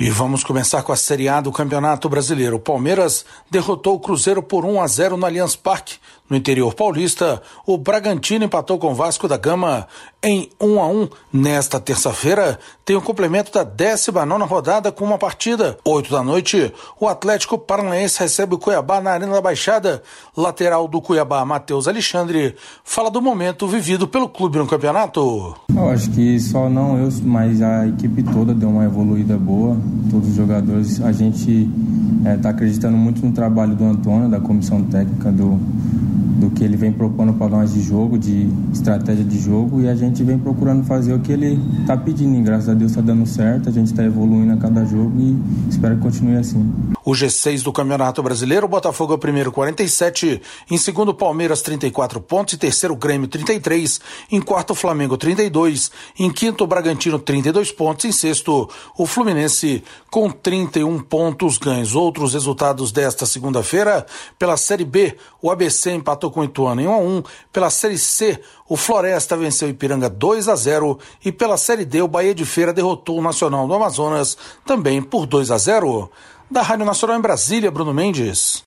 E vamos começar com a Série A do Campeonato Brasileiro. O Palmeiras derrotou o Cruzeiro por 1-0 no Allianz Parque. No interior paulista, o Bragantino empatou com o Vasco da Gama em 1-1. Nesta terça-feira, tem o complemento da 19ª rodada com uma partida. 20h, o Atlético Paranaense recebe o Cuiabá na Arena da Baixada. Lateral do Cuiabá, Matheus Alexandre, fala do momento vivido pelo clube no campeonato. Eu acho que só não eu, mas a equipe toda deu uma evoluída boa. Todos os jogadores, a gente está acreditando muito no trabalho do Antônio, da comissão técnica, do que ele vem propondo para nós de jogo, de estratégia de jogo, e a gente vem procurando fazer o que ele está pedindo. E graças a Deus está dando certo, a gente está evoluindo a cada jogo e espero que continue assim. O G6 do Campeonato Brasileiro, o Botafogo é o primeiro, 47, em segundo Palmeiras 34 pontos, em terceiro Grêmio 33, em quarto Flamengo 32, em quinto Bragantino 32 pontos, em sexto o Fluminense com 31 pontos ganhos. Outros resultados desta segunda-feira: pela Série B, o ABC empatou com o Ituano em 1-1, pela Série C, o Floresta venceu o Ipiranga 2-0 e pela Série D, o Bahia de Feira derrotou o Nacional do Amazonas também por 2-0. Da Rádio Nacional em Brasília, Bruno Mendes.